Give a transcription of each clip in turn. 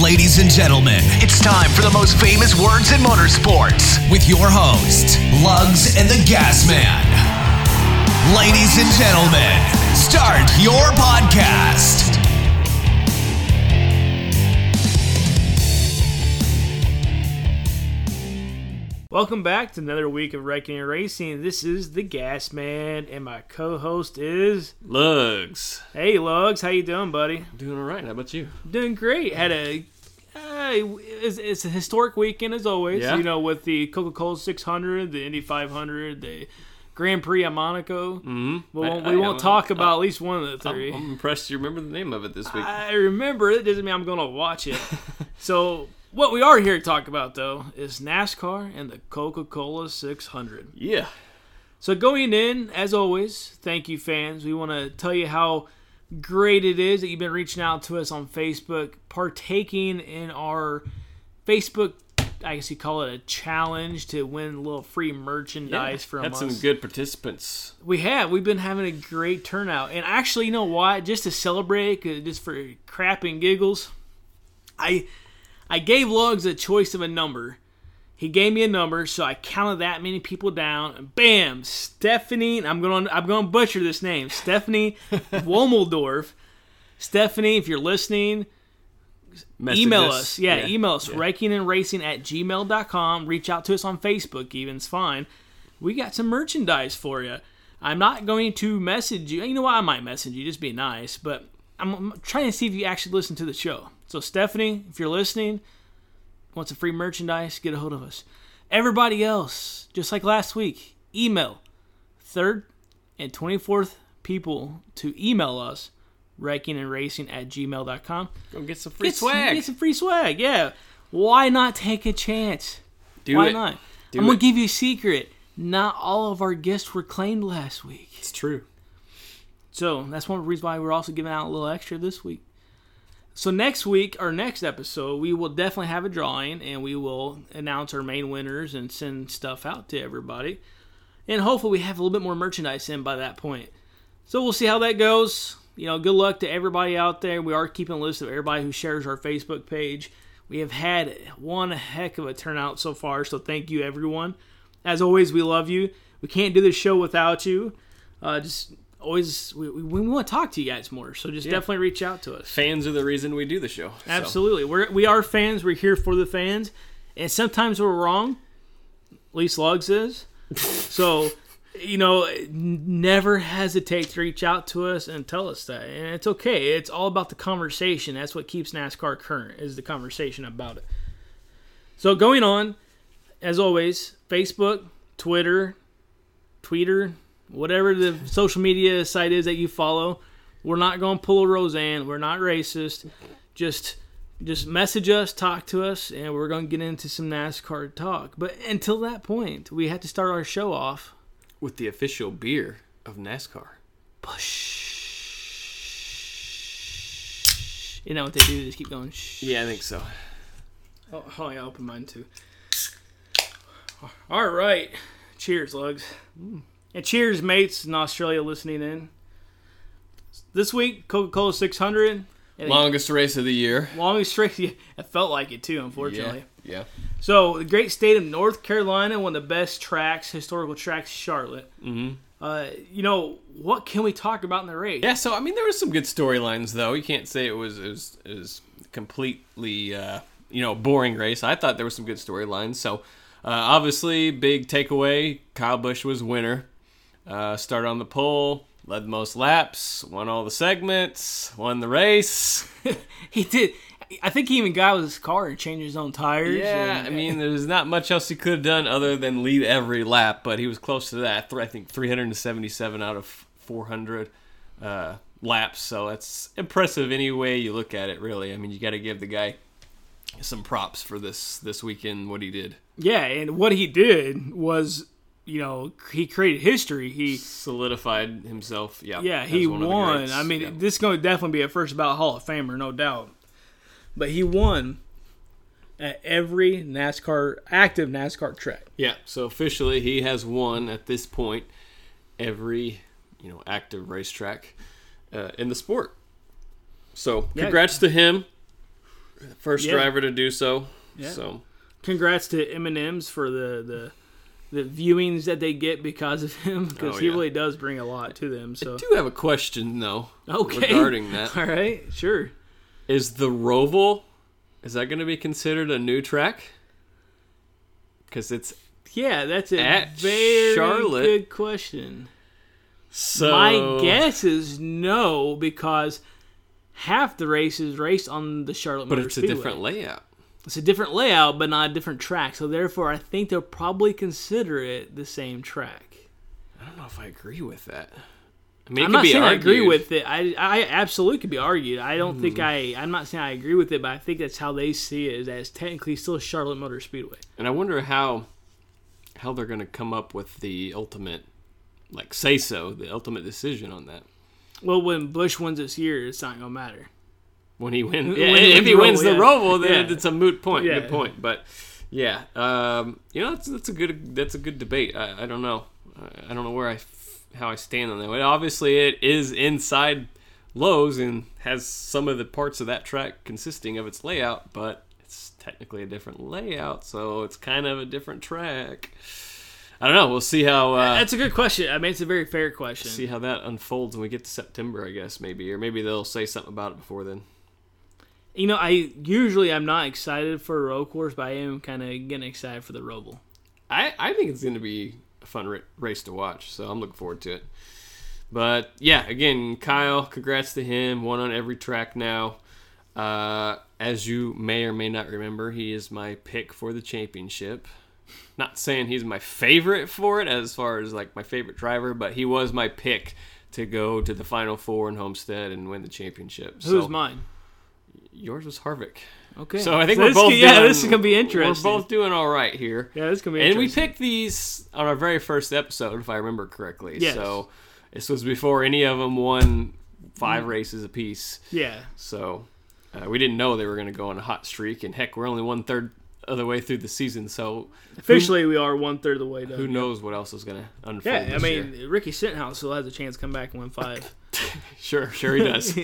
Ladies and gentlemen, it's time for the most famous words in motorsports with your host, Lugs and the Gas Man. Ladies and gentlemen, start your podcast. Welcome back to another week of Wrecking and Racing. This is the Gas Man, and my co-host is Lugs. Hey, Lugs, how you doing, buddy? Doing all right. How about you? Doing great. It's a historic weekend as always. Yeah. You know, with the Coca-Cola 600, the Indy 500, the Grand Prix at Monaco. Mm-hmm. We won't talk about at least one of the three. I'm impressed you remember the name of it this week. I remember it. Doesn't mean I'm going to watch it. So what we are here to talk about, though, is NASCAR and the Coca-Cola 600. Yeah. So going in, as always, thank you, fans. We want to tell you how great it is that you've been reaching out to us on Facebook, partaking in our Facebook, I guess you call it a challenge to win a little free merchandise from us. Had some good participants. We've been having a great turnout. And actually, you know what? Just to celebrate, just for crap and giggles, I gave Lugs a choice of a number. He gave me a number, so I counted that many people down. And bam, Stephanie. I'm going to butcher this name. Stephanie Womeldorf. Stephanie, if you're listening, email us. Email us. wreckingandracing@gmail.com. Reach out to us on Facebook. Even it's fine. We got some merchandise for you. I'm not going to message you. You know what? I might message you. Just be nice. But I'm trying to see if you actually listen to the show. So Stephanie, if you're listening, want some free merchandise, get a hold of us. Everybody else, just like last week, email 3rd and 24th people to email us, wreckingandracing@gmail.com. Go get some free swag. Get some free swag, yeah. Why not take a chance? Why not? I'm going to give you a secret. Not all of our gifts were claimed last week. It's true. So that's one reason why we're also giving out a little extra this week. So next week, our next episode, we will definitely have a drawing, and we will announce our main winners and send stuff out to everybody. And hopefully we have a little bit more merchandise in by that point. So we'll see how that goes. You know, good luck to everybody out there. We are keeping a list of everybody who shares our Facebook page. We have had one heck of a turnout so far, so thank you, everyone. As always, we love you. We can't do this show without you. Always, we want to talk to you guys more, so just definitely reach out to us. Fans are the reason we do the show. Absolutely. We are fans. We're here for the fans, and sometimes we're wrong. At least Lugs is. So, you know, never hesitate to reach out to us and tell us that, and it's okay. It's all about the conversation. That's what keeps NASCAR current, is the conversation about it. So going on, as always, Facebook, Twitter, whatever the social media site is that you follow, we're not going to pull a Roseanne. We're not racist. Just message us, talk to us, and we're going to get into some NASCAR talk. But until that point, we have to start our show off with the official beer of NASCAR. Push. You know what they do? They just keep going. Shh. Yeah, I think so. Oh, I opened mine too. All right. Cheers, Lugs. And cheers, mates in Australia listening in. This week, Coca-Cola 600. Longest race of the year. Longest race. It felt like it, too, unfortunately. Yeah. So, the great state of North Carolina, one of the best tracks, historical tracks, Charlotte. Mm-hmm. You know, what can we talk about in the race? Yeah, so, I mean, there were some good storylines, though. You can't say it was completely, boring race. I thought there were some good storylines. So, obviously, big takeaway, Kyle Busch was winner. Started on the pole, led the most laps, won all the segments, won the race. He did. I think he even got with his car and changed his own tires. Yeah, I mean, there's not much else he could have done other than lead every lap, but he was close to that. I think 377 out of 400 laps, so that's impressive any way you look at it, really. I mean, you got to give the guy some props for this weekend, what he did. Yeah, and what he did was, you know, he created history. He solidified himself. Yeah, he won. I mean, this is going to definitely be a first ballot Hall of Famer, no doubt. But he won at every active NASCAR track. Yeah, so officially he has won at this point every, active racetrack in the sport. So congrats to him. First driver to do so. Yeah. So congrats to M&M's for the viewings that they get because of him, because he really does bring a lot to them. So I do have a question though. Okay. Regarding that. All right, sure. Is the Roval, is that going to be considered a new track? Because it's that's a at very Charlotte. good question. So My guess is no, because half the race is raced on the Charlotte Motor it's Speedway. a different layout. It's a different layout, but not a different track. So therefore, I think they'll probably consider it the same track. I don't know if I agree with that. I mean, it I'm could not be saying argued. I agree with it. I absolutely could be argued. I don't think I'm not saying I agree with it, but I think that's how they see it, is that it's technically still Charlotte Motor Speedway. And I wonder how they're going to come up with the ultimate, the ultimate decision on that. Well, when Busch wins this year, it's not going to matter. When he wins, When if he wins the Roval, Roval, then yeah. it's a moot point. Yeah. Good point. But yeah, that's a good debate. I don't know. I don't know how I stand on that. But obviously, it is inside Lowe's and has some of the parts of that track consisting of its layout, but it's technically a different layout, so it's kind of a different track. I don't know. We'll see how. That's a good question. I mean, it's a very fair question. See how that unfolds when we get to September, I guess, or maybe they'll say something about it before then. You know, I'm not excited for a road course, but I am kind of getting excited for the Roval. I think it's going to be a fun race to watch, so I'm looking forward to it. But yeah, again, Kyle, congrats to him. Won on every track now. As you may or may not remember, he is my pick for the championship. Not saying he's my favorite for it as far as my favorite driver, but he was my pick to go to the Final Four in Homestead and win the championship. Who's mine? Yours was Harvick. Okay. So I think we're both this is going to be interesting. We're both doing all right here. Yeah, this is going to be interesting. interesting. And we picked these on our very first episode, if I remember correctly. Yes. So this was before any of them won 5 races apiece. Yeah. So we didn't know they were going to go on a hot streak. And heck, we're only 1/3 of the way through the season. So officially, we are 1/3 of the way done. Who knows what else is going to unfold Yeah, I mean, year. Ricky Sittenhouse still has a chance to come back and win 5. Sure he does.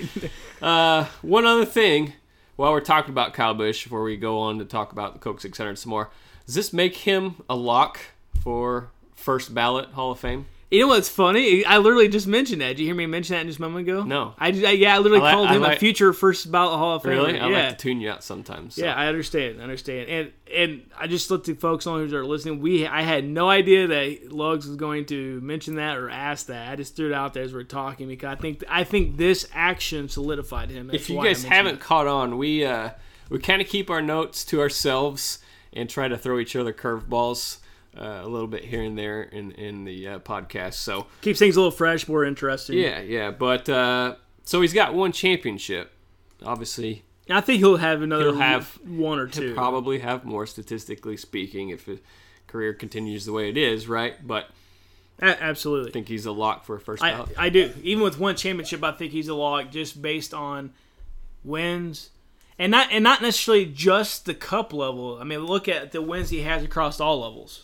One other thing. While we're talking about Kyle Busch, before we go on to talk about the Coke 600 some more, does this make him a lock for first ballot Hall of Fame? You know what's funny? I literally just mentioned that. Did you hear me mention that just a moment ago? No. I literally called him a future first ballot Hall of Famer. Really? I yeah. like to tune you out sometimes. So. Yeah, I understand. And I just looked at folks on who are listening. I had no idea that Lugs was going to mention that or ask that. I just threw it out there as we're talking because I think this action solidified him. That's if you why guys haven't caught on, we kind of keep our notes to ourselves and try to throw each other curveballs a little bit here and there in the podcast. So keeps things a little fresh, more interesting. Yeah. But so he's got 1 championship, obviously. I think he'll have another 1 or 2. He'll probably have more, statistically speaking, if his career continues the way it is, right? But absolutely, I think he's a lock for a first ballot. I do. Even with 1 championship, I think he's a lock just based on wins. And not necessarily just the Cup level. I mean, look at the wins he has across all levels.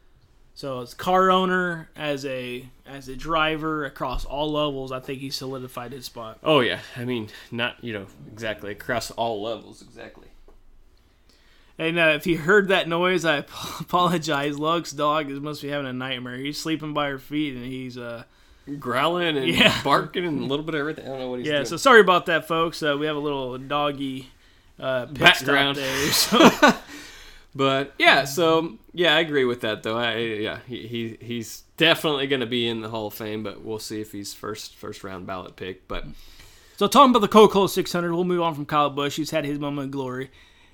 So as car owner, as a driver across all levels, I think he solidified his spot. Oh yeah, I mean not exactly across all levels exactly. And if you heard that noise, I apologize. Lugs' dog must be having a nightmare. He's sleeping by her feet and he's growling and barking and a little bit of everything. I don't know what he's doing. Yeah, so sorry about that, folks. We have a little doggy background there. So. But yeah, I agree with that though. He's definitely going to be in the Hall of Fame, but we'll see if he's first round ballot pick. But so talking about the Coca-Cola 600, we'll move on from Kyle Busch. He's had his moment of glory.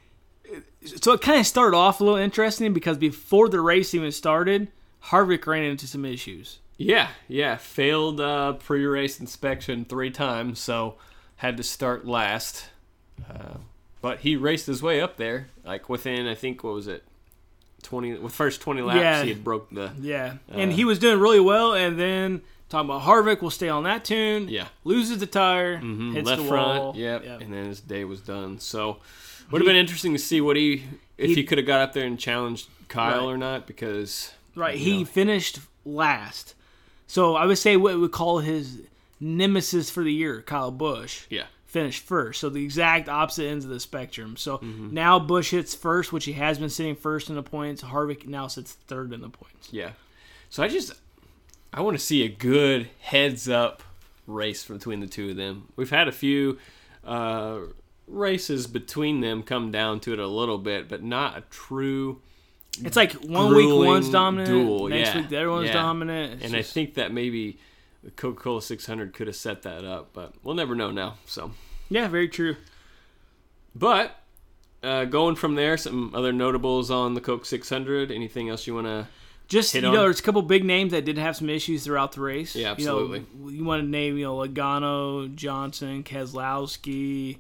So it kind of started off a little interesting because before the race even started, Harvick ran into some issues. Yeah, failed pre-race inspection 3 times, so had to start last. But he raced his way up there, within, I think, what was it, 20? With first 20 laps, he had broke the... Yeah, and he was doing really well, and then, talking about Harvick, we'll stay on that tune. Yeah. Loses the tire, hits left the front, wall. yep, and then his day was done. So, would have been interesting to see if he could have got up there and challenged Kyle or not, because... Right, he finished last. So, I would say what we would call his nemesis for the year, Kyle Busch. Yeah. finished first. So the exact opposite ends of the spectrum. So now Busch hits first, which he has been sitting first in the points. Harvick now sits third in the points. Yeah. So I want to see a good heads-up race between the two of them. We've had a few races between them come down to it a little bit, but not a true... It's like one week one's dominant, duel. next week the other one's dominant. I think that maybe the Coca-Cola 600 could have set that up, but we'll never know now. So yeah, very true. But going from there, some other notables on the Coke 600. Anything else you want to hit on? There's a couple big names that did have some issues throughout the race. Yeah, absolutely. You want to name, Logano, Johnson, Keselowski,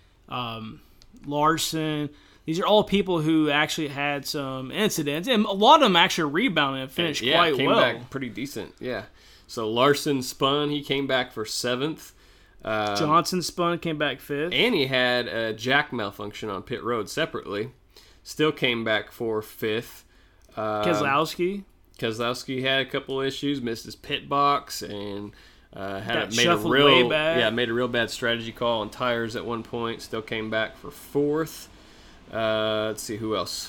Larson. These are all people who actually had some incidents, and a lot of them actually rebounded and finished quite came well. Back pretty decent. Yeah. So Larson spun. He came back for 7th. Johnson spun, came back 5th. And he had a jack malfunction on pit road separately. Still came back for 5th. Keselowski had a couple issues, missed his pit box, and made a real bad strategy call on tires at one point. Still came back for 4th. Let's see who else.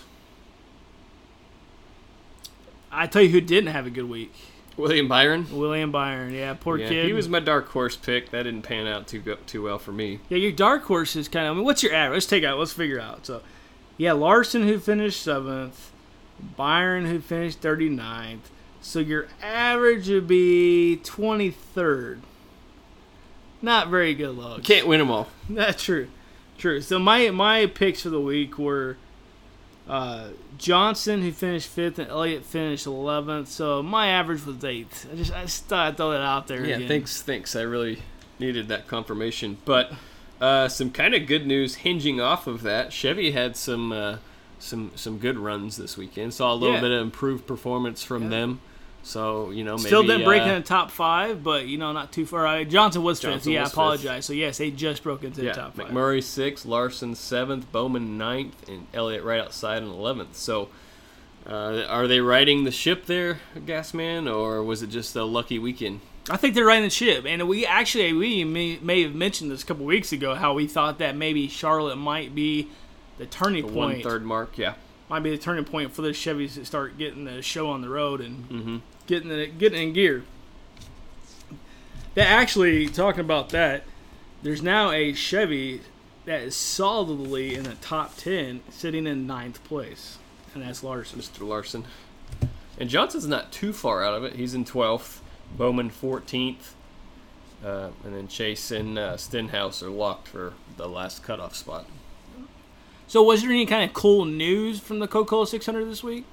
I tell you who didn't have a good week. William Byron, yeah, poor kid. He was my dark horse pick. That didn't pan out too well for me. Yeah, your dark horse is kind of. What's your average? Let's figure out. So, yeah, Larson who finished 7th, Byron who finished 39th. So your average would be 23rd. Not very good luck. Can't win them all. That's true. So my picks for the week were Johnson, who finished 5th, and Elliott finished 11th. So my average was 8th. I just thought I'd throw that out there. Yeah, again. thanks. I really needed that confirmation. But some kind of good news hinging off of that. Chevy had some good runs this weekend. Saw a little bit of improved performance from them. So, maybe... Still didn't break into the top 5, but, not too far. Johnson was 5th. Yeah, I apologize. 5th. So, yes, they just broke into the top 5. McMurray 6th, Larson 7th, Bowman 9th, and Elliott right outside on 11th. So, are they riding the ship there, Gasman, or was it just a lucky weekend? I think they're riding the ship. And we may have mentioned this a couple weeks ago, how we thought that maybe Charlotte might be the turning point. 1/3 mark, yeah. Might be the turning point for the Chevys to start getting the show on the road and getting in gear. That actually, talking about that, there's now a Chevy that is solidly in the top 10, sitting in 9th place, and that's Larson. Mr. Larson. And Johnson's not too far out of it. He's in 12th, Bowman 14th, and then Chase and Stenhouse are locked for the last cutoff spot. So was there any kind of cool news from the Coca-Cola 600 this week?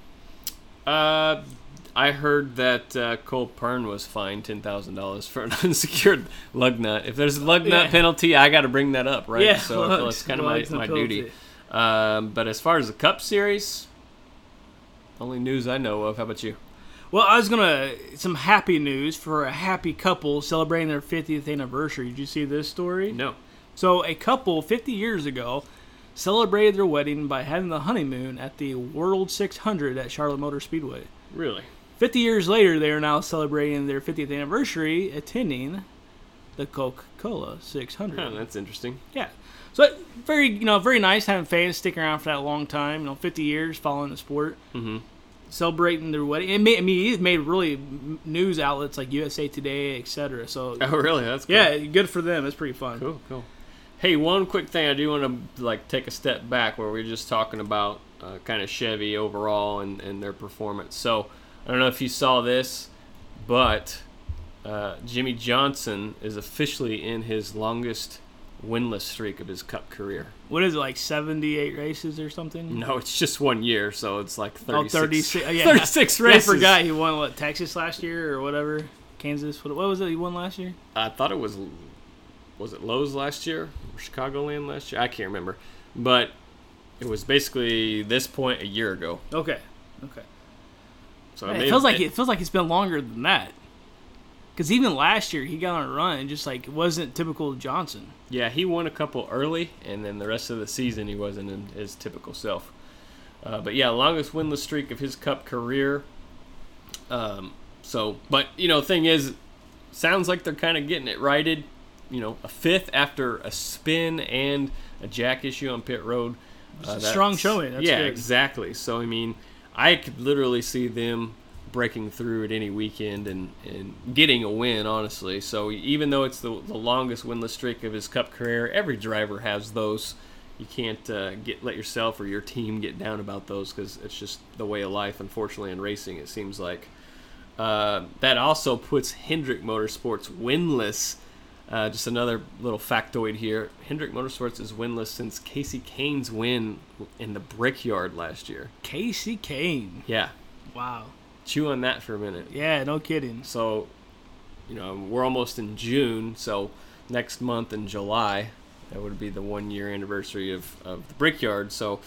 I heard that Cole Pern was fined $10,000 for an unsecured lug nut. If there's a lug nut penalty, I got to bring that up, right? Yeah, so I feel it's kind of my duty. But as far as the Cup Series, only news I know of. How about you? Well, I was some happy news for a happy couple celebrating their 50th anniversary. Did you see this story? No. So a couple 50 years ago celebrated their wedding by having the honeymoon at the World 600 at Charlotte Motor Speedway. Really? 50 years later, they are now celebrating their 50th anniversary attending the Coca-Cola 600. Oh, that's interesting. Yeah. So very nice having fans sticking around for that long time. 50 years following the sport, celebrating their wedding. It made really news outlets like USA Today, etc. So. Oh, really? That's cool. Yeah, good for them. It's pretty fun. Cool. Hey, one quick thing I do want to take a step back where we're just talking about kind of Chevy overall and their performance. So I don't know if you saw this, but Jimmy Johnson is officially in his longest winless streak of his Cup career. What is it, like 78 races or something? No, it's just 1 year, so it's like 36, 36 races. Yeah, I forgot he won, Texas last year or whatever? Kansas? What was it he won last year? I thought it was it Lowe's last year? Or Chicagoland last year? I can't remember. But it was basically this point a year ago. Okay. So it feels like it's been longer than that. Because even last year he got on a run and just it wasn't typical Johnson. Yeah, he won a couple early, and then the rest of the season he wasn't in his typical self. But yeah, longest winless streak of his Cup career. Thing is, sounds like they're kind of getting it righted. a fifth after a spin and a jack issue on pit road. Strong showing. That's good. Exactly. So, I mean, I could literally see them breaking through at any weekend and getting a win, honestly. So, even though it's the longest winless streak of his Cup career, every driver has those. You can't let yourself or your team get down about those because it's just the way of life, unfortunately, in racing, it seems like. That also puts Hendrick Motorsports winless. Just another little factoid here. Hendrick Motorsports is winless since Casey Kane's win in the Brickyard last year. Casey Kane. Yeah. Wow. Chew on that for a minute. Yeah, no kidding. So, we're almost in June, so next month in July, that would be the 1-year anniversary of the Brickyard. So,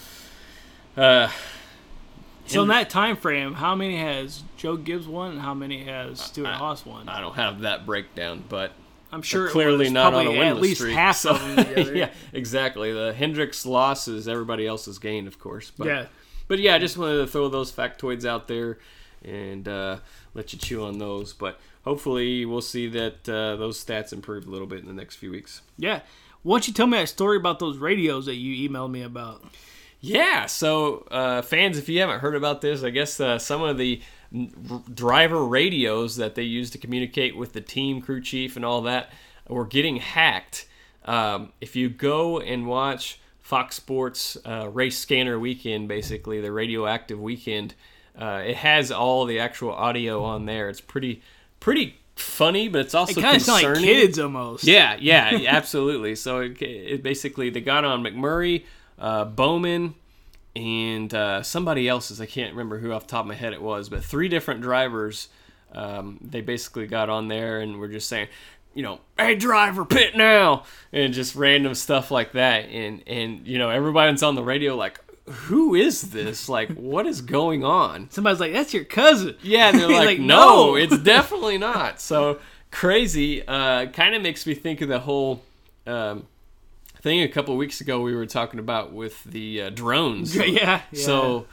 in that time frame, how many has Joe Gibbs won and how many has Stuart Haas won? I don't have that breakdown, but I'm sure clearly not on a winless at least streak. half of them together. Yeah, exactly. The Hendrick's loss is everybody else's gain, of course. But, yeah. But yeah, I just wanted to throw those factoids out there and let you chew on those. But hopefully we'll see that those stats improve a little bit in the next few weeks. Yeah. Why don't you tell me that story about those radios that you emailed me about? Yeah, so fans, if you haven't heard about this, I guess some of the driver radios that they use to communicate with the team, crew chief, and all that were getting hacked. If you go and watch Fox Sports Race Scanner Weekend, basically the radioactive weekend, it has all the actual audio on there. It's pretty funny, but it's also kind of concerning. sound like kids almost. Yeah, absolutely. So it basically they got on McMurray, Bowman, and somebody else's. I can't remember who off the top of my head it was, but 3 different drivers. They basically got on there and were just saying, hey driver, pit now, and just random stuff like that. And everybody's on the radio like, who is this? Like, what is going on? Somebody's like, that's your cousin. Yeah, and they're He's like, no, it's definitely not. So crazy. Kind of makes me think of the whole thing a couple of weeks ago we were talking about with the drones. Yeah. So,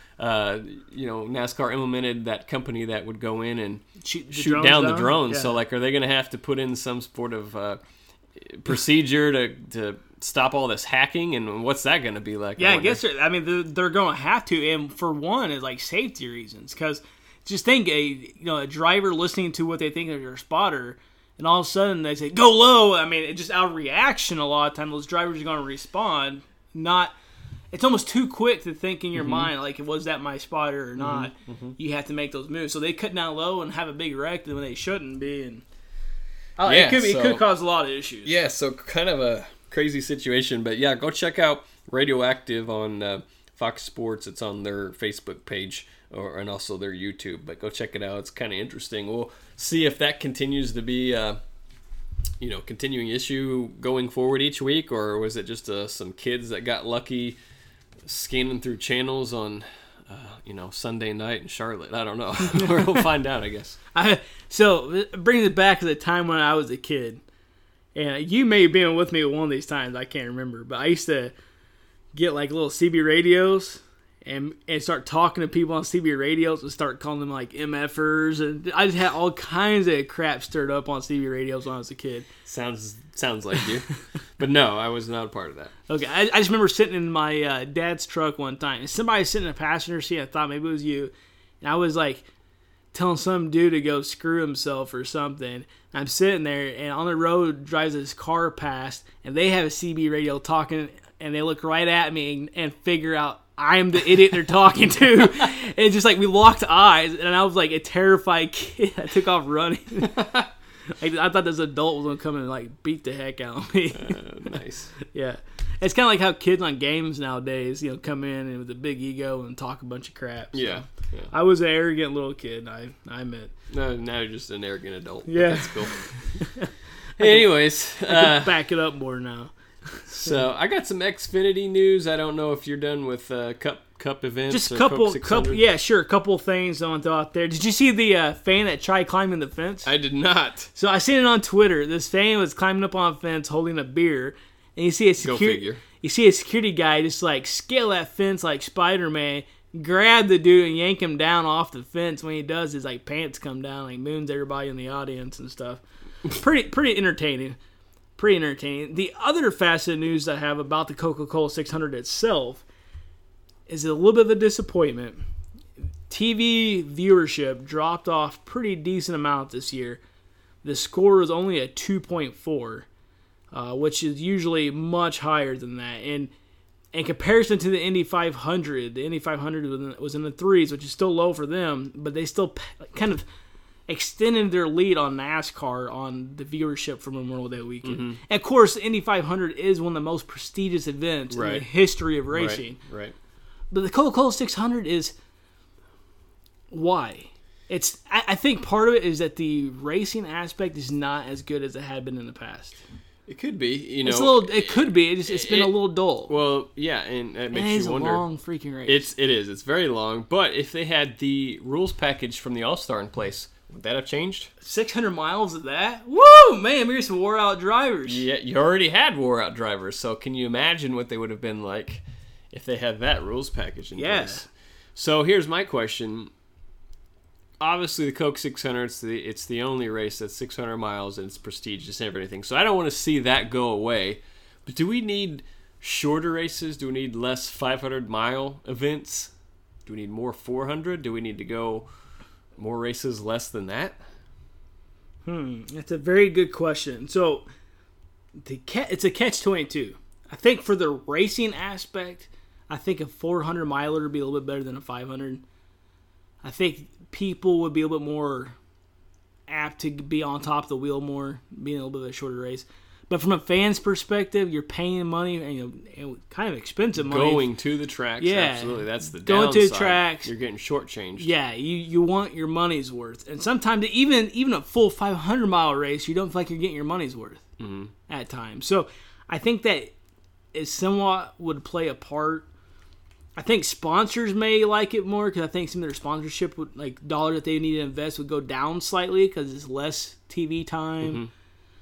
NASCAR implemented that company that would go in and shoot down the drones. Yeah. So, are they going to have to put in some sort of procedure to stop all this hacking, and what's that going to be like? Yeah, I guess they're going to have to, and for one, is like safety reasons. Because just think, a driver listening to what they think of their spotter, and all of a sudden they say go low. I mean, just out of reaction, a lot of times those drivers are going to respond. It's almost too quick to think in your mind like, was that my spotter or not? You have to make those moves. So they cut down low and have a big wreck when they shouldn't be, and it could cause a lot of issues. Yeah, so kind of a crazy situation, but yeah, go check out Radioactive on Fox Sports. It's on their Facebook page and also their YouTube, but go check it out. It's kind of interesting. We'll see if that continues to be continuing issue going forward each week, or was it just some kids that got lucky scanning through channels on Sunday night in Charlotte? I don't know. We'll find out, I guess. So bringing it back to the time when I was a kid, and you may have been with me one of these times, I can't remember, but I used to get like little CB radios and start talking to people on CB radios and start calling them like MFers, and I just had all kinds of crap stirred up on CB radios when I was a kid. Sounds like you. But no, I was not a part of that. Okay, I just remember sitting in my dad's truck one time, and somebody was sitting in the passenger seat. I thought maybe it was you, and I was like telling some dude to go screw himself or something. I'm sitting there, and on the road drives this car past, and they have a CB radio talking, and they look right at me and figure out I'm the idiot they're talking to. And it's just like we locked eyes, and I was like a terrified kid. I took off running. I thought this adult was going to come and like beat the heck out of me. Nice. Yeah. It's kind of like how kids on games nowadays, come in and with a big ego and talk a bunch of crap. So Yeah. I was an arrogant little kid, I admit. No, now you're just an arrogant adult. Yeah. That's cool. Anyways. I can back it up more now. So I got some Xfinity news. I don't know if you're done with Cup events. Just a or couple, Coke 600. yeah, sure. A couple of things I want to throw out there. Did you see the fan that tried climbing the fence? I did not. So I seen it on Twitter. This fan was climbing up on a fence holding a beer, and you see a Go figure. You see a security guy just like scale that fence like Spider-Man, grab the dude and yank him down off the fence. When he does, his like pants come down, like moons everybody in the audience and stuff. Pretty entertaining. pretty entertaining. The other facet of news I have about the Coca-Cola 600 itself is a little bit of a disappointment. TV viewership dropped off pretty decent amount this year. The score was only a 2.4, which is usually much higher than that. And in comparison to the Indy 500, the Indy 500 was in the threes, which is still low for them, but they still kind of extended their lead on NASCAR on the viewership for Memorial Day weekend. Mm-hmm. And of course, the Indy 500 is one of the most prestigious events in the history of racing. Right. But the Coca-Cola 600 is... Why? I think part of it is that the racing aspect is not as good as it had been in the past. It could be, It could be. It's been a little dull. Well, yeah, and it makes you wonder. It's a long freaking race. It is. It's very long. But if they had the rules package from the All-Star in place, would that have changed? 600 miles of that? Woo! Man, here's some wore-out drivers. Yeah, you already had wore-out drivers, so can you imagine what they would have been like if they had that rules package in place? So here's my question. Obviously, the Coke 600, it's the only race that's 600 miles and it's prestigious and everything. So I don't want to see that go away. But do we need shorter races? Do we need less 500-mile events? Do we need more 400? Do we need to go more races less than that? That's a very good question. So it's a catch-22. I think for the racing aspect, I think a 400-miler would be a little bit better than a 500. I think people would be a little bit more apt to be on top of the wheel more, being a little bit of a shorter race. But from a fan's perspective, you're paying money, and kind of expensive money. Going to the tracks, absolutely. That's the going downside. To the tracks. You're getting shortchanged. Yeah, you want your money's worth. And sometimes, even a full 500-mile race, you don't feel like you're getting your money's worth at times. So I think that it somewhat would play a part. I think sponsors may like it more because I think some of their sponsorship would, like dollars that they need to invest, would go down slightly because it's less TV time. Mm-hmm.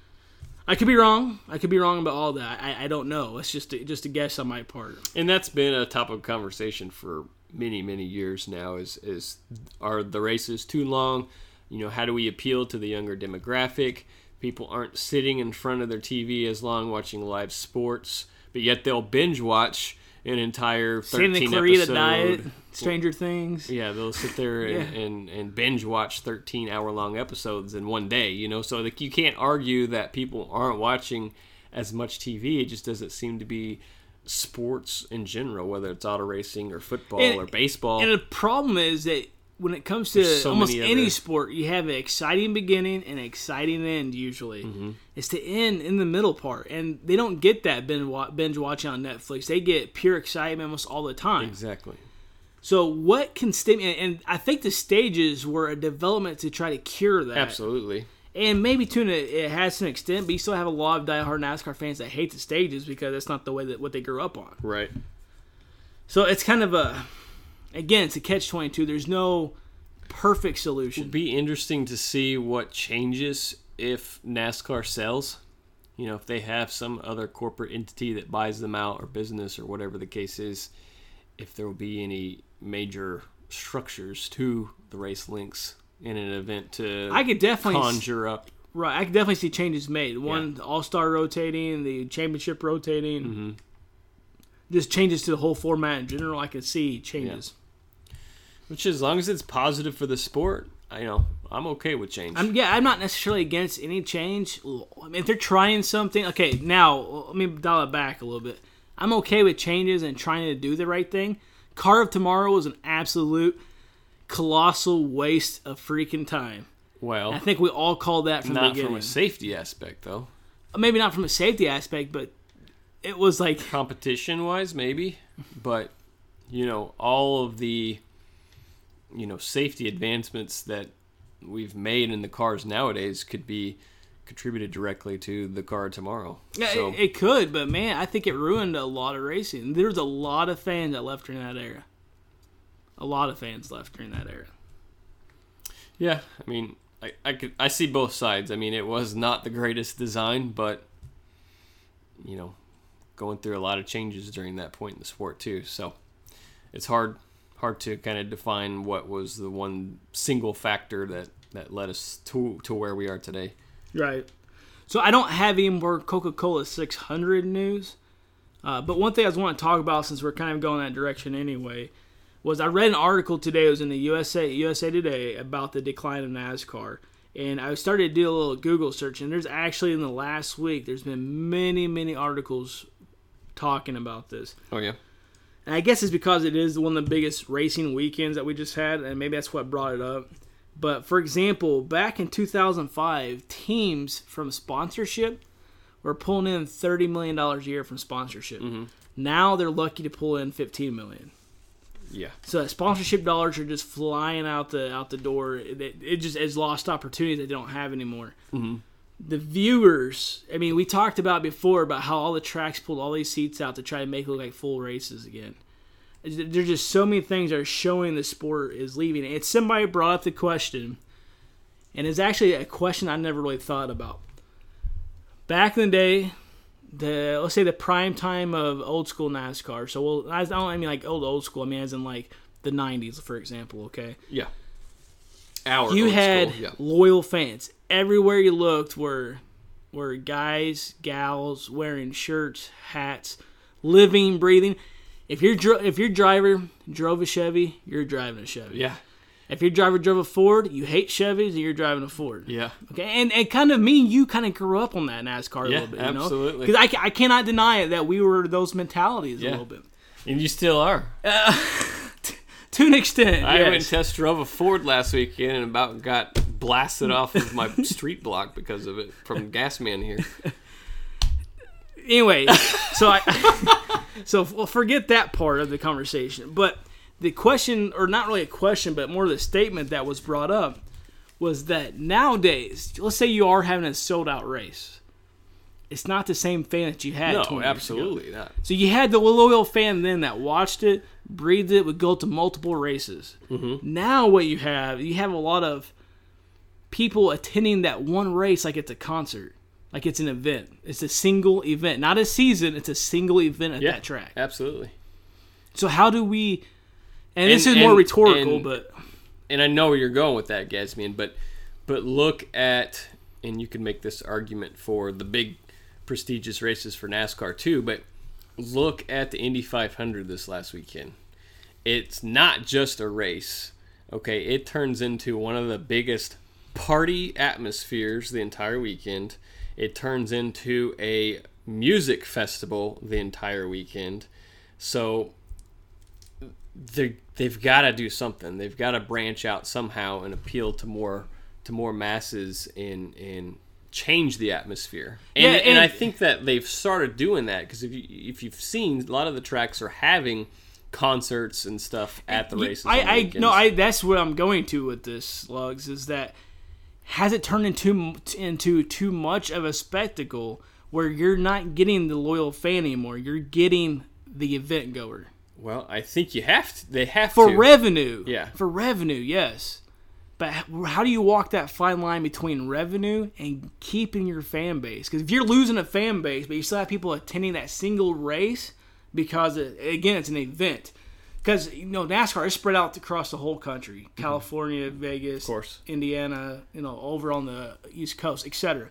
I could be wrong. About all that. I don't know. It's just a guess on my part. And that's been a topic of conversation for many, many years now. Is are the races too long? How do we appeal to the younger demographic? People aren't sitting in front of their TV as long watching live sports, but yet they'll binge watch an entire 13 Santa Clarita episode Diet, Stranger Things. Yeah, they'll sit there and binge watch 13-hour-long episodes in one day, So you can't argue that people aren't watching as much TV. It just doesn't seem to be sports in general, whether it's auto racing or football or baseball. And the problem is that when it comes to almost any sport, you have an exciting beginning and an exciting end usually. Mm-hmm. It's the end in the middle part. And they don't get that binge watching on Netflix. They get pure excitement almost all the time. Exactly. So what can stimulate... And I think the stages were a development to try to cure that. Absolutely. And maybe it has some extent, but you still have a lot of diehard NASCAR fans that hate the stages because that's not the way that what they grew up on. Right. So it's kind of again, it's a catch-22. There's no perfect solution. It would be interesting to see what changes if NASCAR sells. If they have some other corporate entity that buys them out or business or whatever the case is, if there will be any major structures to the race links in an event to conjure up. Right, I could definitely see changes made. One, the All-Star rotating, the championship rotating. Mm-hmm. Just changes to the whole format in general. I could see changes. Yeah. Which, as long as it's positive for the sport, I'm okay with change. I'm not necessarily against any change. I mean, if they're trying something, okay. Now let me dial it back a little bit. I'm okay with changes and trying to do the right thing. Car of Tomorrow was an absolute colossal waste of freaking time. Well, I think we all called that from the beginning. Not from a safety aspect, though. Maybe not from a safety aspect, but it was like competition-wise, maybe. But all of the safety advancements that we've made in the cars nowadays could be contributed directly to the car tomorrow. Yeah, so, it could, but man, I think it ruined a lot of racing. There's a lot of fans that left during that era. A lot of fans left during that era. Yeah, I mean, I see both sides. I mean, it was not the greatest design, but going through a lot of changes during that point in the sport too. So it's hard to kind of define what was the one single factor that led us to where we are today. Right. So I don't have any more Coca-Cola 600 news. But one thing I was wanting to talk about, since we're kind of going that direction anyway, was I read an article today. It was in the USA Today about the decline of NASCAR. And I started to do a little Google search, and there's actually in the last week, there's been many, many articles talking about this. Oh, yeah. And I guess it's because it is one of the biggest racing weekends that we just had, and maybe that's what brought it up. But, for example, back in 2005, teams from sponsorship were pulling in $30 million a year from sponsorship. Mm-hmm. Now they're lucky to pull in $15 million. Yeah. So sponsorship dollars are just flying out the door. It just has lost opportunities that they don't have anymore. Mm-hmm. The viewers, I mean, we talked about before about how all the tracks pulled all these seats out to try to make it look like full races again. There's just so many things that are showing the sport is leaving. And somebody brought up the question, and it's actually a question I never really thought about. Back in the day, let's say the prime time of old school NASCAR. So I don't mean like old school. I mean as in like the 90s, for example. Okay. Yeah. You had loyal fans everywhere you looked. Were guys, gals wearing shirts, hats, living, breathing. If your driver drove a Chevy, you're driving a Chevy. Yeah. If your driver drove a Ford, you hate Chevys, and you're driving a Ford. Yeah. Okay, and kind of me and you kind of grew up on that NASCAR a little bit, you know? Absolutely. Because I cannot deny it that we were those mentalities a little bit. And you still are. To an extent, I went and test drove a Ford last weekend and about got blasted off of my street block because of it from Gasman here. Anyway, so forget that part of the conversation, but the question, or not really a question, but more the statement that was brought up was that nowadays, let's say you are having a sold-out race. It's not the same fan that you had 20 years ago. Absolutely not. So you had the loyal fan then that watched it, breathed it, would go to multiple races. Mm-hmm. Now what you have a lot of people attending that one race like it's a concert, like it's an event. It's a single event. Not a season, it's a single event at that track. Absolutely. So how do we... And this is more rhetorical, but... And I know where you're going with that, Gasman, but look at... And you can make this argument for the big prestigious races for NASCAR too, but look at the Indy 500 this last weekend. It's not just a race, okay? It turns into one of the biggest party atmospheres the entire weekend. It turns into a music festival the entire weekend. So... They've got to do something. They've got to branch out somehow and appeal to more masses and change the atmosphere. And I think that they've started doing that because if you've seen, a lot of the tracks are having concerts and stuff at the races. That's what I'm going to with this, Slugs, is that has it turned into too much of a spectacle where you're not getting the loyal fan anymore? You're getting the event goer. Well, I think you have to. They have for to. revenue. Yeah. For revenue, yes. But how do you walk that fine line between revenue and keeping your fan base? Because if you're losing a fan base, but you still have people attending that single race because, it's an event. Because, NASCAR is spread out across the whole country. California, Vegas, of course. Indiana, over on the East Coast, etc.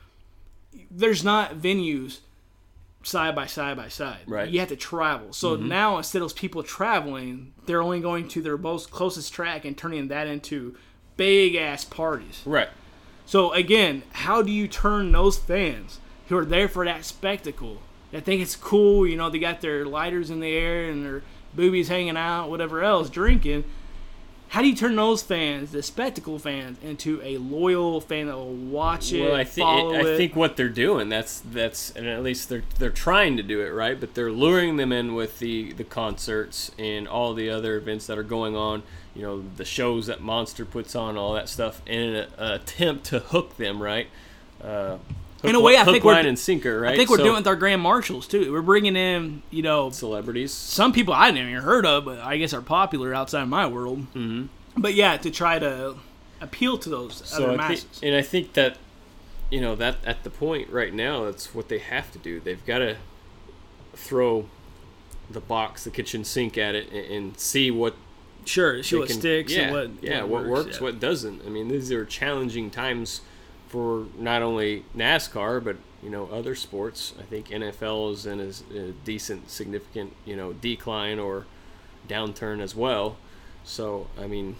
There's not venues side by side. Right. You have to travel. So now, instead of people traveling, they're only going to their most closest track and turning that into big-ass parties. Right. So, again, how do you turn those fans who are there for that spectacle, that think it's cool, they got their lighters in the air and their boobies hanging out, whatever else, drinking, how do you turn those fans, the spectacle fans, into a loyal fan that will watch it, follow it? I think what they're doing, that's, and at least they're trying to do it right, but they're luring them in with the concerts and all the other events that are going on, the shows that Monster puts on, all that stuff, in an attempt to hook them, right? In a way, I think line and sinker, right? I think we're doing it with our Grand Marshals too. We're bringing in, celebrities. Some people I never even heard of, but I guess are popular outside of my world. Mm-hmm. But yeah, to try to appeal to those other masses. And I think that, that at the point right now, that's what they have to do. They've got to throw the kitchen sink at it, and see what. Sure, see what sticks and what works, what doesn't. I mean, these are challenging times for not only NASCAR but other sports. I think NFL is in a decent, significant decline or downturn as well. So I mean,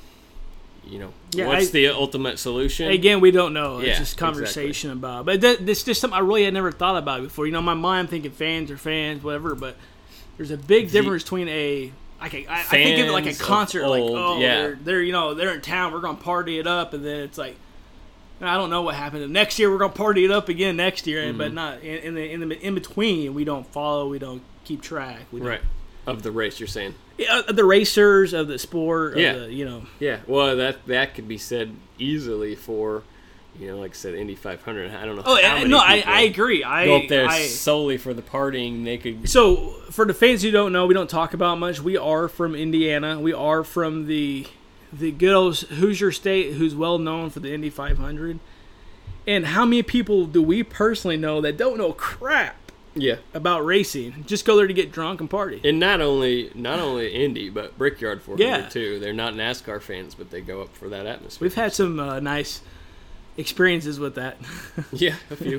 what's the ultimate solution? Again, we don't know. It's Yeah, just conversation exactly. about. But it's just something I really had never thought about before. In my mind, I'm thinking fans are fans, whatever. But there's a big difference between I think of it like a Fans of concert. old, yeah. They're in town. We're gonna party it up, and then it's like, I don't know what happened. Next year we're gonna party it up again next year, but not in between. We don't follow. We don't keep track. We don't, Right. Of the race, you're saying? the racers of the sport. Yeah. Of the, Yeah. Well, that could be said easily for, like I said, Indy 500. I don't know. Oh, how many no, people I agree. go up there solely for the partying. They could. So, for the fans who don't know, we don't talk about much. We are from Indiana. We are from the good old Hoosier State, who's well known for the Indy 500. And how many people do we personally know that don't know crap Yeah. about racing? Just go there to get drunk and party. And not only Indy, but Brickyard 400 Yeah. too. They're not NASCAR fans, but they go up for that atmosphere. We've had some nice experiences with that. Yeah, a few.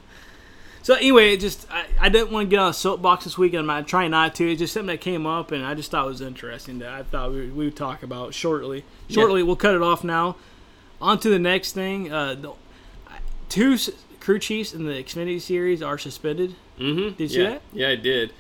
So anyway, I didn't want to get on a soapbox this weekend. I'm trying not to. It's just something that came up, and I just thought it was interesting that I thought we would talk about shortly. Shortly, we'll cut it off now. On to the next thing. The two crew chiefs in the Xfinity Series are suspended. Mm-hmm. Did you see that? Yeah, I did.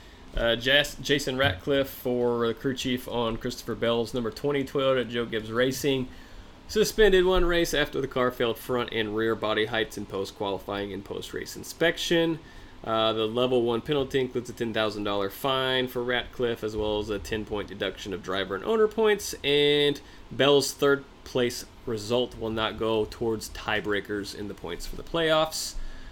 Jason Ratcliffe for the crew chief on Christopher Bell's number 20 Toyota Joe Gibbs Racing. Suspended one race after the car failed front and rear body heights in post-qualifying and post-race inspection. The level 1 penalty includes a $10,000 fine for Ratcliffe, as well as a 10-point deduction of driver and owner points. And Bell's third place result will not go towards tiebreakers in the points for the playoffs.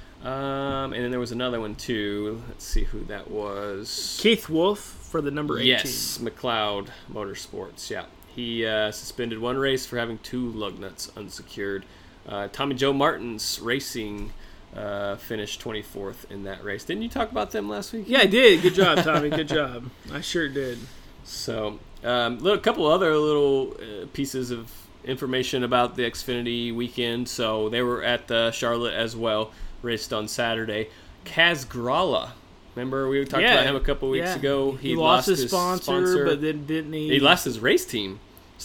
And then there was another one too. Let's see who that was. Keith Wolf for the number 18. Yes, McLeod Motorsports. Yeah, he suspended one race for having two lug nuts unsecured. Tommy Joe Martins Racing finished 24th in that race. Didn't you talk about them last week? Yeah, I did. Good job, Tommy. Good job. I sure did. So, a couple other little pieces of information about the Xfinity weekend. So they were at Charlotte as well. Raced on Saturday. Kaz Grala, remember we talked about him a couple weeks ago. He lost his sponsor, but then didn't he? He lost his race team.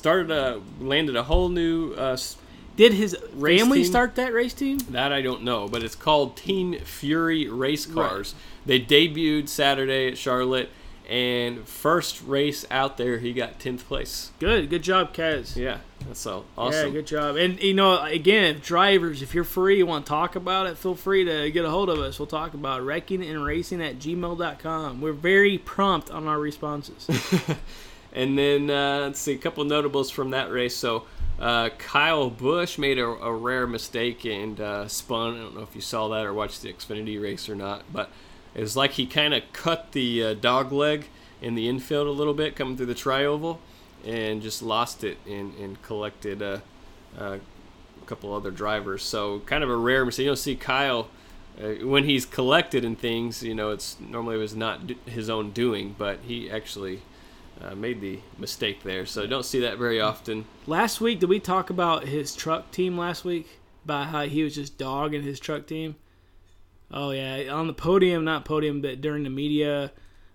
Landed a whole new. Did his family team? start that race team? That I don't know, but it's called Team Fury Race Cars. Right. They debuted Saturday at Charlotte, and first race out there, he got 10th place. Good job, Kaz. Yeah, that's so awesome. Yeah, good job. And, again, drivers, if you're free, you want to talk about it, feel free to get a hold of us. We'll talk about it. wreckingandracing@gmail.com. We're very prompt on our responses. And then, let's see, a couple notables from that race. So, Kyle Busch made a rare mistake and spun. I don't know if you saw that or watched the Xfinity race or not, but it was like he kind of cut the dog leg in the infield a little bit coming through the tri-oval and just lost it and collected a couple other drivers. So kind of a rare mistake. You don't see Kyle when he's collected and things, it's normally it was not his own doing, but he actually made the mistake there. So you don't see that very often. Last week, did we talk about his truck team last week? About how he was just dogging his truck team? Oh, yeah. On the podium, not podium, but during the media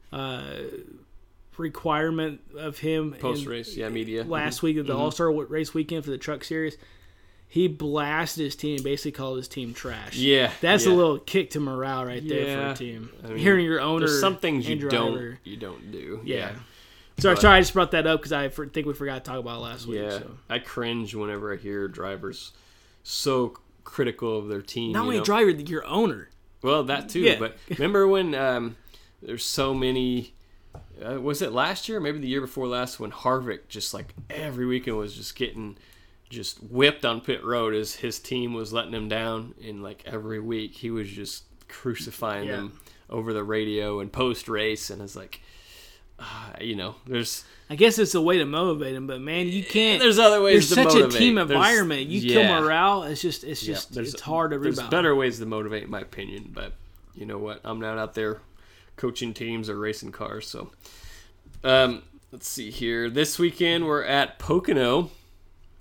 requirement of him. Post-race, media. Last week of the All-Star race weekend for the Truck Series, he blasted his team, basically called his team trash. Yeah. That's a little kick to morale right there for a team. I mean, hearing your owner there's some things you driver. don't do. Yeah. Sorry, I just brought that up because I think we forgot to talk about it last week. Yeah, so. I cringe whenever I hear drivers so critical of their team. Not only driver, your owner. Well, that too. Yeah. But remember when there's so many... was it last year? Maybe the year before last when Harvick just like every weekend was just getting just whipped on pit road as his team was letting him down. And like every week he was just crucifying them over the radio and post-race. And it's like... there's... I guess it's a way to motivate him, but man, you can't. There's other ways to motivate. There's such a team environment. You kill morale. It's hard to rebound. There's better ways to motivate, in my opinion. But you know what? I'm not out there coaching teams or racing cars. So, let's see here. This weekend we're at Pocono.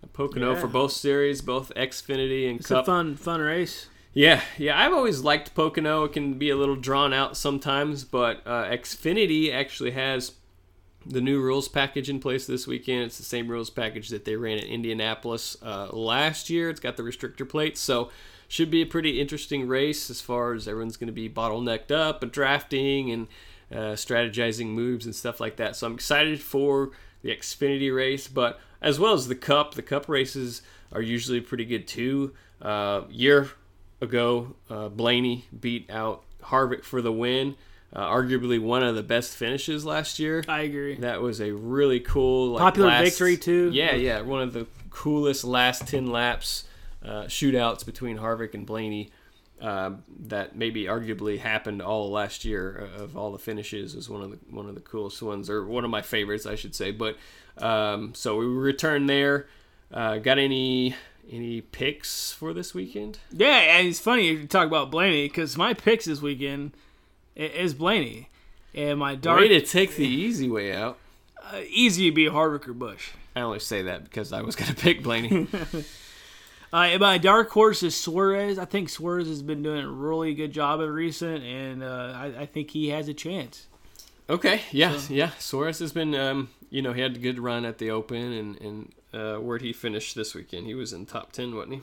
Pocono Yeah. for both series, both Xfinity and It's Cup. a fun race. Yeah. I've always liked Pocono. It can be a little drawn out sometimes, but Xfinity actually has the new rules package in place this weekend. It's the same rules package that they ran at Indianapolis last year. It's got the restrictor plates, so should be a pretty interesting race as far as everyone's going to be bottlenecked up and drafting and strategizing moves and stuff like that. So I'm excited for the Xfinity race, but as well as the Cup. The Cup races are usually pretty good too. Year ago, Blaney beat out Harvick for the win. Arguably one of the best finishes last year. I agree. That was a really cool, Popular victory too. Yeah. One of the coolest last 10 laps shootouts between Harvick and Blaney that maybe arguably happened all last year. Of all the finishes, was one of the coolest ones, or one of my favorites, I should say. But so we return there. Got any picks for this weekend? Yeah, and it's funny you talk about Blaney because my picks this weekend is Blaney, and my dark Way to take the easy way out. easy to be Harvick or Busch. I only say that because I was going to pick Blaney. And my dark horse is Suarez. I think Suarez has been doing a really good job of recent, and I think he has a chance. Okay, yeah. Suarez has been, he had a good run at the Open, and where'd he finish this weekend? He was in top 10, wasn't he?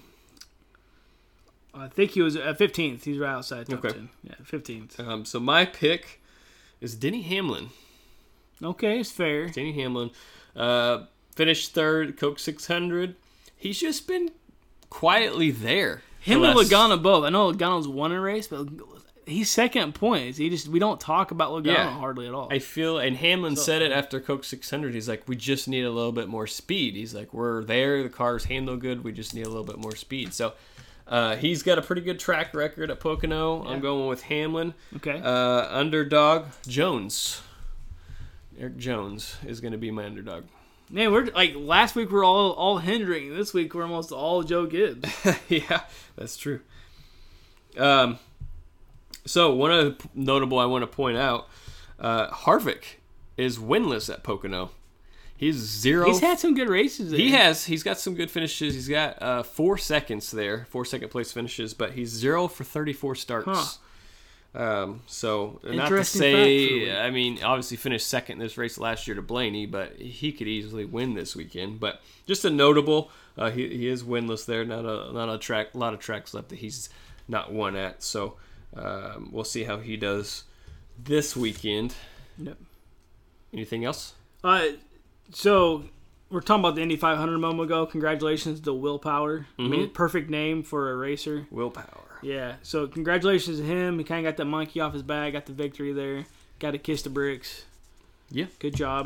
I think he was 15th. He's right outside top Okay. 10. Yeah, 15th. So my pick is Denny Hamlin. Okay, it's fair. Denny Hamlin finished third, Coke 600. He's just been quietly there. Him and Logano both. I know Logano's won a race, but he's second in points. We don't talk about Logano hardly at all. I feel, and Hamlin said it after Coke 600. He's like, we just need a little bit more speed. He's like, we're there. The cars handle good. We just need a little bit more speed. So he's got a pretty good track record at Pocono. I'm going with Hamlin. Okay. Underdog, Jones. Eric Jones is going to be my underdog. Man, we're like last week we're all Hendrick. This week we're almost all Joe Gibbs. Yeah, that's true. So one of the notable I want to point out, Harvick is winless at Pocono. He's 0. He's had some good races there. He's got some good finishes. He's got 4 seconds there, 4 second place finishes, but he's 0 for 34 starts. Huh. So not to Interesting say, fact. I mean, obviously finished second in this race last year to Blaney, but he could easily win this weekend. But just a notable, he is winless there. Not a lot of tracks left that he's not won at. So we'll see how he does this weekend. Yep. Anything else? So we're talking about the Indy 500 a moment ago. Congratulations to Willpower. I mean, perfect name for a racer. Willpower. Yeah. So congratulations to him. He kind of got the monkey off his back. Got the victory there. Got to kiss the bricks. Yeah. Good job.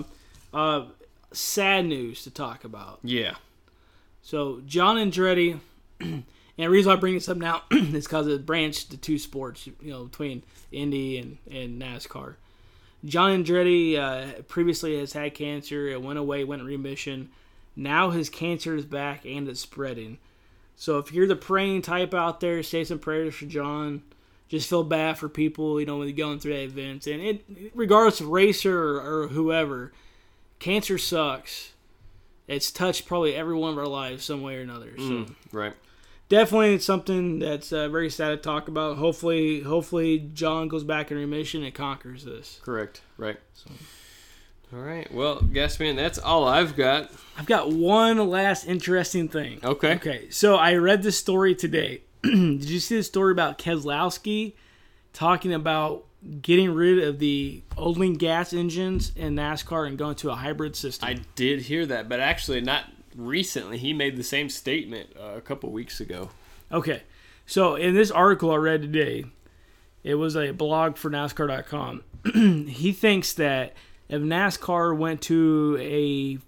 Sad news to talk about. Yeah. So John Andretti, and the reason why I bring this up now is because it branched to two sports, between Indy and NASCAR. John Andretti previously has had cancer. It went away, went in remission. Now his cancer is back and it's spreading. So if you're the praying type out there, say some prayers for John. Just feel bad for people, when you're going through that events. And regardless of racer or whoever, cancer sucks. It's touched probably every one of our lives some way or another. So Right. definitely it's something that's very sad to talk about. Hopefully John goes back in remission and conquers this. Correct. Right. All right. Well, Gasman, that's all I've got. I've got one last interesting thing. Okay. So I read this story today. Did you see the story about Keselowski talking about getting rid of the Olin gas engines in NASCAR and going to a hybrid system? I did hear that, but actually not recently. He made the same statement a couple weeks ago. Okay. So in this article I read today, it was a blog for NASCAR.com. He thinks that if NASCAR went to a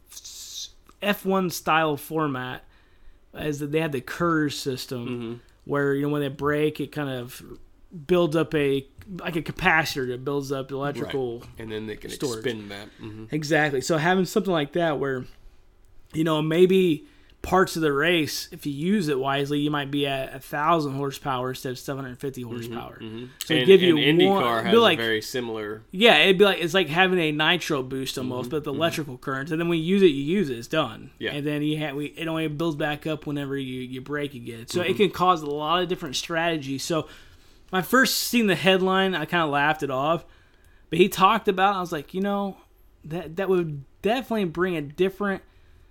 F1 style format, as they had the KERS system, where when they brake, it kind of builds up like a capacitor that builds up electrical, Right. And then they can storage. spin that. Exactly. So having something like that, where maybe parts of the race, if you use it wisely, you might be at 1,000 horsepower instead of 750 horsepower. So And, give you and IndyCar has like, a very similar. Yeah, it'd be like it's like having a nitro boost almost, but the electrical currents. And then when you use it, it's done. Yeah. And then it only builds back up whenever you brake again. So it can cause a lot of different strategies. So when I first seen the headline, I kind of laughed it off. But he talked about it, I was like, that would definitely bring a different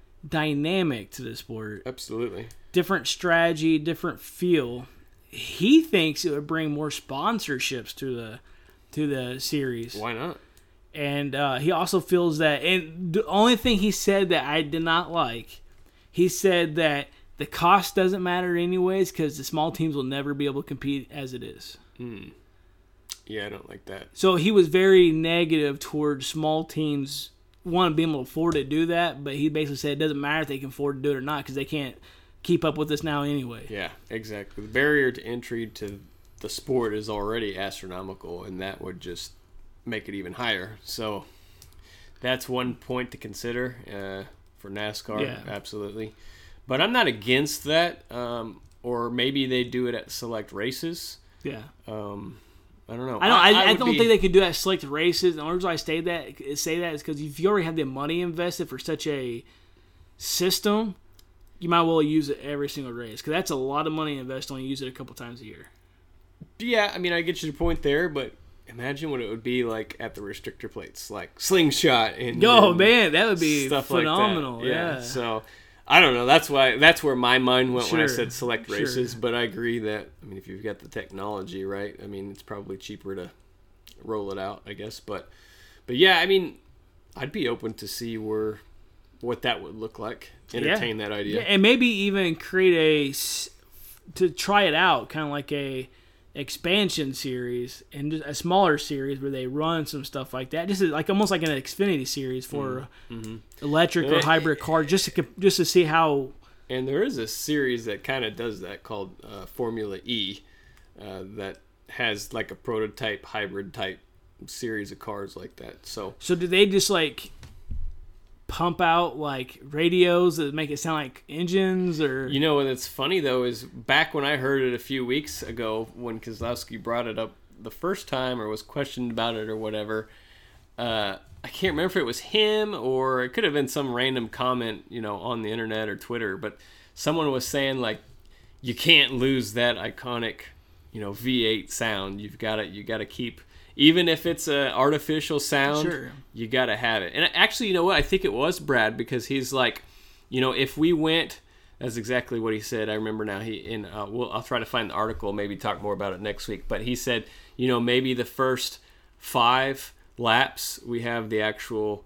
dynamic to the sport. Absolutely. Different strategy, different feel. He thinks it would bring more sponsorships to the series. Why not? And he also feels that, and the only thing he said that I did not like, he said that the cost doesn't matter anyways because the small teams will never be able to compete as it is. Yeah, I don't like that. So he was very negative towards small teams, one, being able to afford to do that, but he basically said it doesn't matter if they can afford to do it or not because they can't keep up with this now anyway. Yeah, exactly. The barrier to entry to the sport is already astronomical, and that would just make it even higher. So that's one point to consider for NASCAR, Yeah. absolutely. But I'm not against that, or maybe they do it at select races. Yeah. I don't know. I don't think they could do that at select races. The only reason I say that is because if you already have the money invested for such a system, you might well use it every single race because that's a lot of money invested when you use it a couple times a year. Yeah, I mean, I get your point there, but imagine what it would be like at the restrictor plates, like slingshot and Man, that would be stuff phenomenal. like that. Yeah. So I don't know. That's where my mind went when I Sure, said select races. sure. But I agree that, I mean, if you've got the technology, right? I mean, it's probably cheaper to roll it out, I guess. But yeah, I mean, I'd be open to see what that would look like. Entertain that idea. Yeah, and maybe even create to try it out, kind of like a expansion series and just a smaller series where they run some stuff like that, just like almost like an Xfinity series for electric or hybrid car, just to see how. And there is a series that kind of does that called Formula E that has like a prototype hybrid type series of cars like that. So do they just like pump out like radios that make it sound like engines? Or you know what's funny though is back when I heard it a few weeks ago when Keselowski brought it up the first time or was questioned about it or whatever, I can't remember if it was him or it could have been some random comment, on the internet or Twitter, but someone was saying like you can't lose that iconic, V8 sound. You got to keep, even if it's an artificial sound, Sure. You got to have it. And actually, you know what? I think it was Brad because he's like, if we went, that's exactly what he said. I remember now. I'll try to find the article, maybe talk more about it next week. But he said, maybe the first 5 laps we have the actual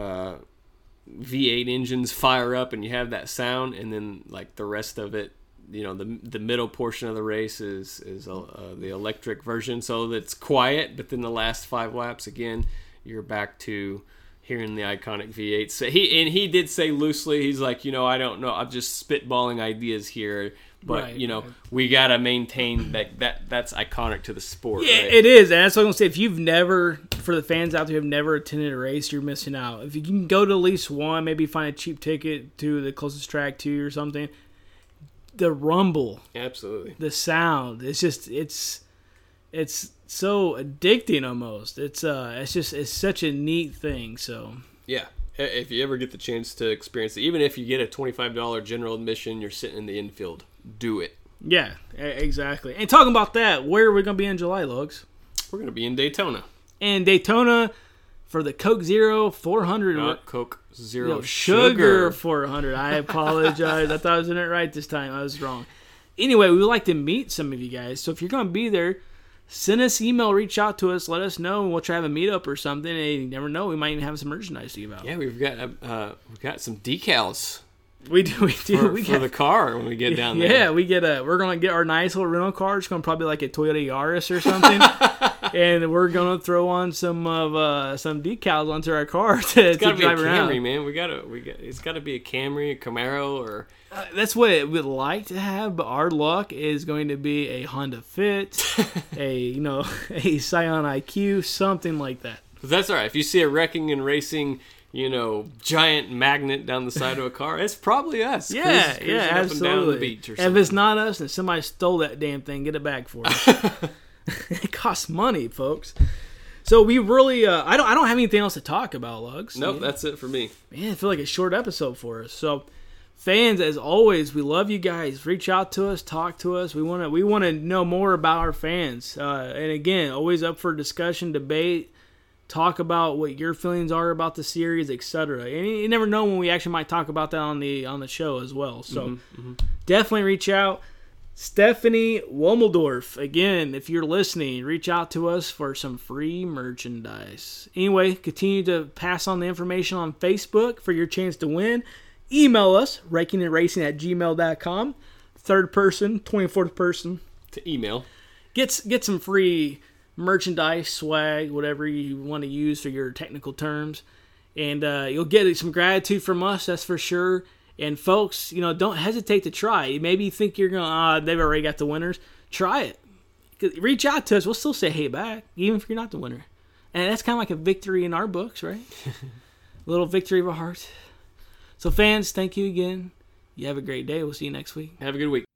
V8 engines fire up and you have that sound, and then like the rest of it, the middle portion of the race is the electric version, so it's quiet. But then the last 5 laps, again, you're back to hearing the iconic V8. So he did say loosely, he's like, I don't know, I'm just spitballing ideas here, but Right. we gotta maintain that's iconic to the sport. Yeah, right? it is, and that's what I'm gonna say. If you've never, for the fans out there who have never attended a race, you're missing out. If you can go to at least one, maybe find a cheap ticket to the closest track to you or something. The rumble, Absolutely. the sound, it's so addicting almost. It's such a neat thing. So Yeah. If you ever get the chance to experience it, even if you get a $25 general admission, you're sitting in the infield, do it. yeah, exactly. And talking about that, where are we gonna be in July, Lugs? We're going to be in Daytona. In Daytona for the Coke Zero 400. Not Coke Zero Sugar 400. I apologize. I thought I was doing it right this time. I was wrong. Anyway, we would like to meet some of you guys. So if you're going to be there, send us email, reach out to us, let us know, and we'll try to have a meetup or something. And you never know, we might even have some merchandise to give out. Yeah, we've got some decals We do. for the car when we get down there. Yeah, we're gonna get our nice little rental car. It's gonna probably like a Toyota Yaris or something, and we're gonna throw on some decals onto our car to It's got to be a drive around. Camry, man. It's got to be a Camry, a Camaro, or That's what it would like to have, but our luck is going to be a Honda Fit, a Scion IQ, something like that. But that's all right. If you see a Wrecking and Racing, giant magnet down the side of a car, it's probably us. Yeah, cruising absolutely. up and down the beach or something. If it's not us, then somebody stole that damn thing. Get it back for us. It costs money, folks. So we really, I don't have anything else to talk about, Lugs. Nope, that's it for me. Man, I feel like a short episode for us. So, fans, as always, we love you guys. Reach out to us, talk to us. We want to know more about our fans. And again, always up for discussion, debate, talk about what your feelings are about the series, etc. And you never know when we actually might talk about that on the show as well. So, definitely reach out. Stephanie Womeldorf, again, if you're listening, reach out to us for some free merchandise. Anyway, continue to pass on the information on Facebook for your chance to win. Email us, wreckingandracing@gmail.com. Third person, 24th person. To email. Get some free merchandise, swag, whatever you want to use for your technical terms. And you'll get some gratitude from us, that's for sure. And folks, don't hesitate to try. Maybe you think you're going, they've already got the winners. Try it. Reach out to us. We'll still say hey back, even if you're not the winner. And that's kind of like a victory in our books, right? A little victory of a heart. So fans, thank you again. You have a great day. We'll see you next week. Have a good week.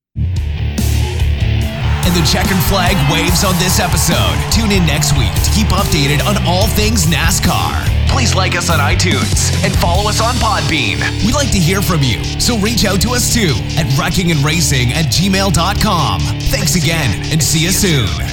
And the checkered flag waves on this episode. Tune in next week to keep updated on all things NASCAR. Please like us on iTunes and follow us on Podbean. We'd like to hear from you, so reach out to us too at wreckingandracing@gmail.com. Thanks again, and see you soon.